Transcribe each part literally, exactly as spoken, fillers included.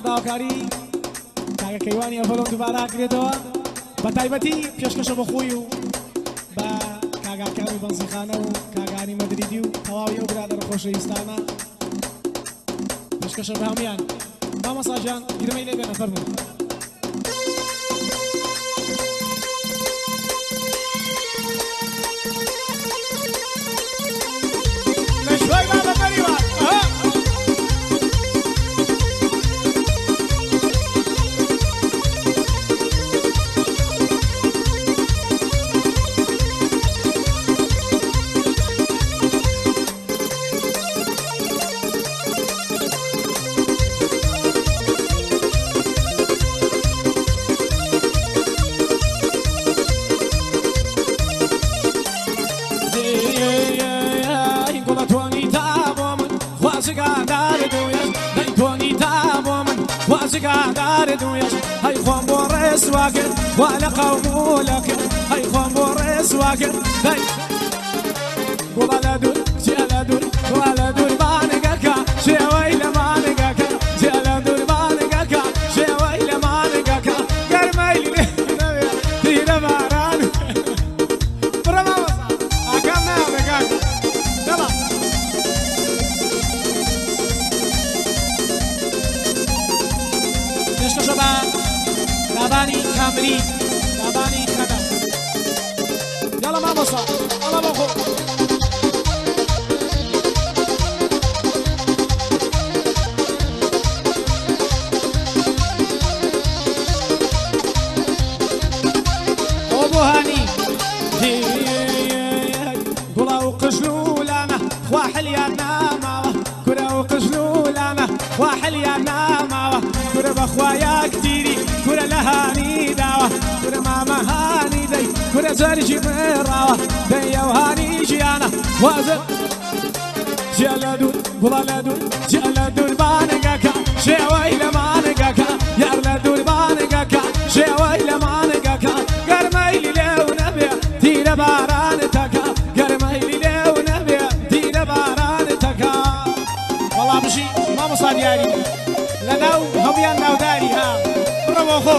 سەرداوکاری کاگە کەیوانی ئەڤەڵۆ دووبارە کرێتەوە بە تایبەتی پێشکەشە بە خۆی و بە کاگاکانی بەنزیخانە و کاگانی مەدریدی و تەواوی ئەو برادەرە خۆشەویستانە پێشکەشە بە هەمویان مامەساجان گرمەی لێ بێنە فەرموو هاي خوان بورس واقر ولا قوم لك هاي خوان بورس واقر هاي ولا دور جلا دور ولا دور بانقك شي ويل مانقك جلا دور بانقك شي ويل مانقك قرميل تير باران برما اكمنا بقاك يلا ليش شباب لاباني كامري لاباني خدم يلا ما بصا الله بخو ابو هاني قلا وقجلو لنا واحل يا نامه كره وقجلو لنا واحل يا نامه كره بخوايا كتيري كره لهاني داوه كره ماما هاني دي كره زرجي مراوه دي وهاني جيانا وازر جلدون بلالدون جلدون بانقاكا شي ويل مانقاكا يارلدون بانقاكا شي ويل مانقاكا قرميلي لو نبي تير بارانتكا قرميلي لو نبي تير بارانتكا والله مشي ما مصاد يعني لناو هميان ناو داري ها برافو خو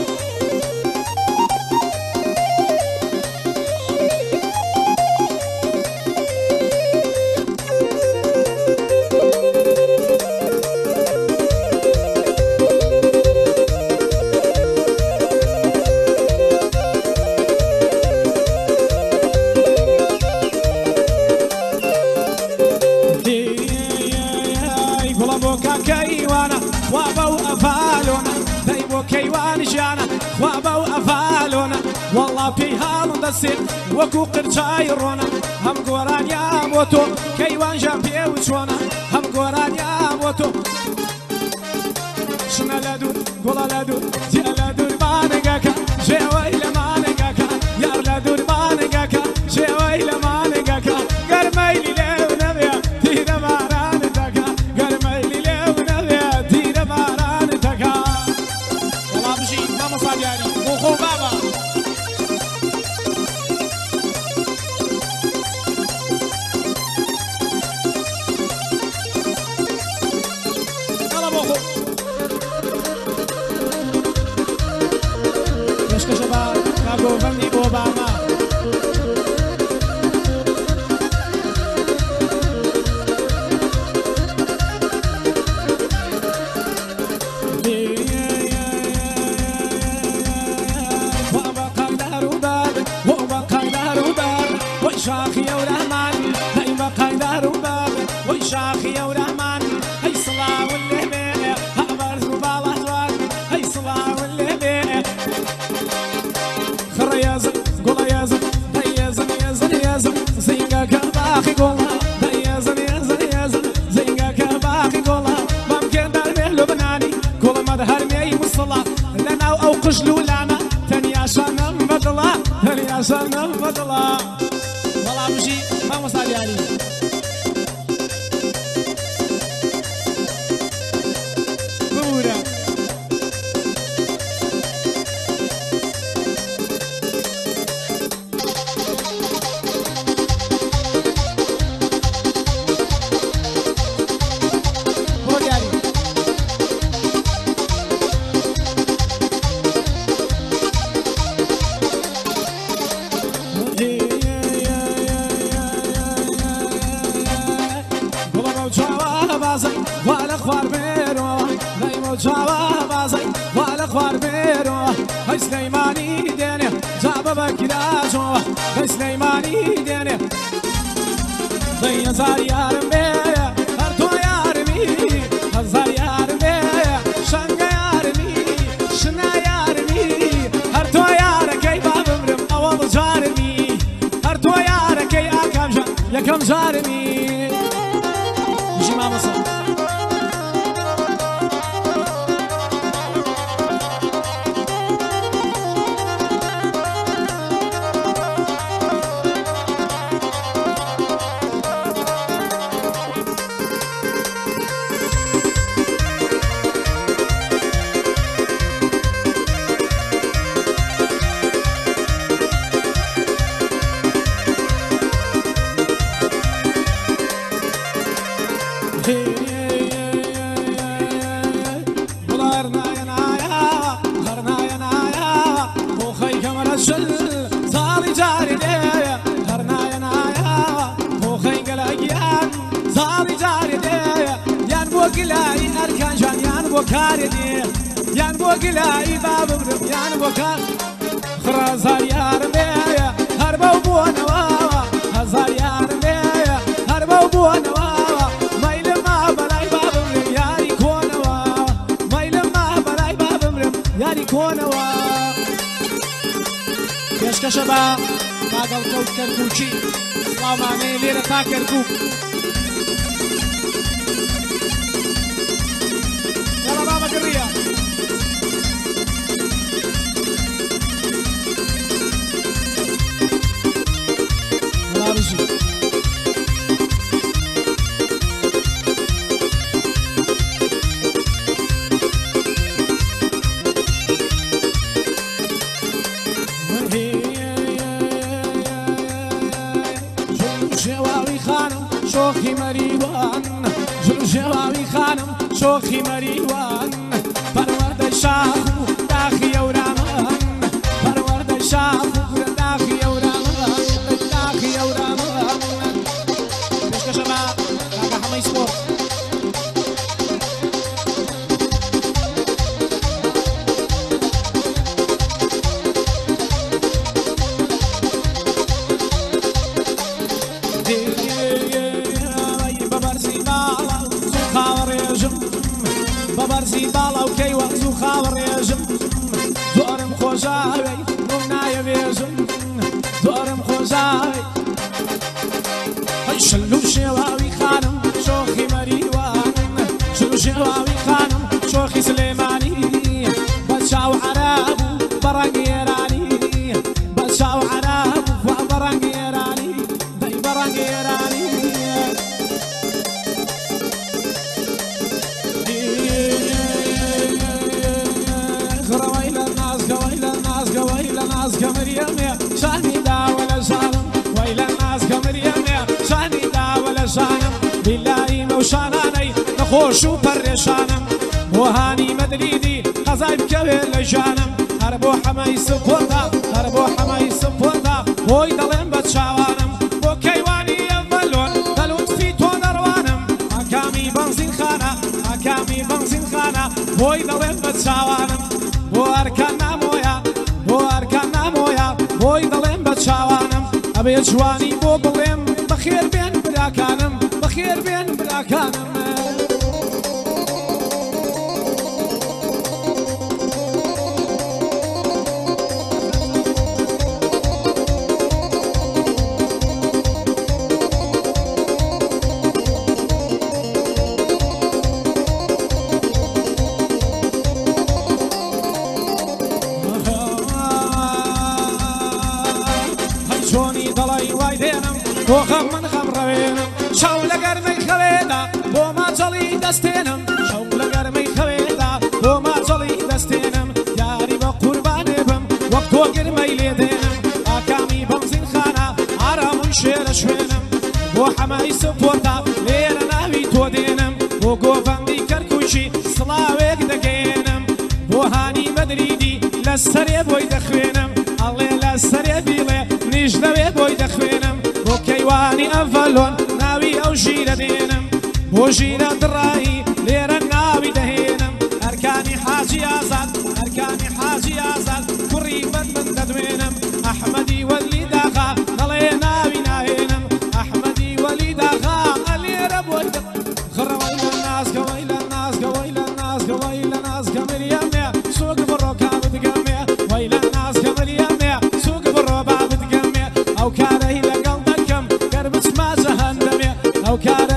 وابو أفالونا دايبو كيوان جانا وابو أفالونا والله في هالون دسير وكو قرشايرونا هم قوران يا موتو كيوان جامبيه وشونا هم قوران يا موتو شنا لدون قولا لدون جي لدون مانقاكا جي ويل مانقاكا يار لدون مانقاكا جي ويل مانقاكا قرميلي لو نبيا تينا مارانتاكا قرميلي لو نبيا تينا مارانتاكا والله مشي ما مصاب يعني وخو بابا يلا بوخو يشكى شباب كابو فندي اوباما شاخي ورحمن هاي بقاي دار وباب وشاخي ورحمن هاي صلاة واللهبة هابر زبالة زوال هاي صلاة واللهبة خر يازن قول يازن هاي يازن يازن يازن زينقا كباخي قولها هاي يازن يازن يازن زينقا كباخي قولها ممكن دار مهلو بناني قول مدهر مي والصلاة لنا او قجلو لنا تاني عشان نبدلا تاني عشان نبدلا والله مشي ما مصاب يعني بورا خوار بێرۆ دەیمە چاوە بازەی وا لە خوار بێرۆ هەی سلەیمانی دێنێ جابە بە کراژەوە هەی سلەیمانی دێنێ دەی هەزار یارم بێ هەر تۆ یارمی هەزار یارم بێ شەنگە یارمی شنا یارمی هەر تۆ یارەکەی با بمرم ئەوە بجارمی هەر تۆ یارەکەی ئاکام ژان یەکەم جارمی ژی مامەسە یان بۆ گلایی با بمرم یان بۆ کار خڕازار یارم بێیە هەر بەو بوونەوە هەزار یارم بێیە هەر بەو بوونەوە مەیلم ما بەلای با بمرم یاری کۆنەوە مەیلم ما بەلای با بمرم یاری کۆنەوە پێشکەشە بە کاگەڵ کەوت کەرکووکی سڵاومانەیە لێرە تا کەرکووک يلا بابا قرية لا رجل جواوي خانم شوخي مريوان جواوي خانم شوخي مريوان پرورد شاخ داخي ورمان پرورد شاخ داخي ورمان داخي ورمان بشكا شباب كاكا حمي سبور بەبەرزی باڵا و کەیوە زوو خاوەڕێژم زۆرم خۆشاوی بۆم نایەوێژم زۆرم خۆشاوی هەی شل و شێواوی خانم شۆخی مەریوان شل و شێواوی خانم شۆخی سلێمانی بە چاو عەراب و بەڕەنگ ئێرانی بە چاو عەراب و بەڕەنگ ئێرانی دەی بەڕەنگ ئێرانی نازکە مریەمێ شانی داوە لە ژانم وەی لە نازکە مریەمێ شانی داوە لە ژانم بیلایی مە و شانانەی نەخۆش و پەرێشانم بۆ هانی مەدریدی قەزای بکەوێ لە ژانم هەر بۆ حەمەی سپۆرتا هەر بۆ حەمەی سپۆرتا بۆی دەڵێم بە چاوانم بۆ کەیوانی ئەڤەلۆن دەلوتفی تۆ دەڕوانم ئاکامی بەنزین خانە ئاکامی بەنزین خانە بۆی دەڵێم بە چاوانم بۆ ئەرکان نامۆیە بۆ ئەرکان نامۆیە بۆی دەڵێم بە چاوانم ئەبێ جوانی بۆ بڵێم بەخێر بێن براکانم بەخێر بێن براکانم بۆ خەم من خەم ڕەوێنم شەو لە گەرمەی خەوێدا بۆ ماچەڵی دەستێنم شەو لە گەرمەی خەوێدا بۆ ماچەڵی دەستێنم یاری بە قوربانێ بم وەک تۆ گرمەی لێدێنم ئاکامی بەنزین خانە ئارامون شێرە شوێنم بۆ حەمای سپۆرتا لێرە ناوی تۆ دێنم بۆ گۆڤەندی کەرکووکی سڵاوێک دەگەێنم بۆ هانی مەدریدی لە سەرێ بۆی دەخوێنم ئەڵێ لە سەرێ بیڵێ منیش لەوێ بۆی دەخوێنم بۆ کەیوانی ئەڤەلۆن ناوی ئەو ژیرە دێنم بۆ ژیرە دڕایی لێرە كاني حاجي أزال قريبا من تدوينم أحمدي ولي داخا ضلينا بناهينم أحمدي ولي داخا اللي رب وجد خر ويل الناس كويل الناس كويل الناس كويل الناس كمل يمي سوق بروكا بتقمي ويل الناس كمل يمي سوق بروبا بتقمي أو كاره لقلبكم قربت ما جهنمي أو كاره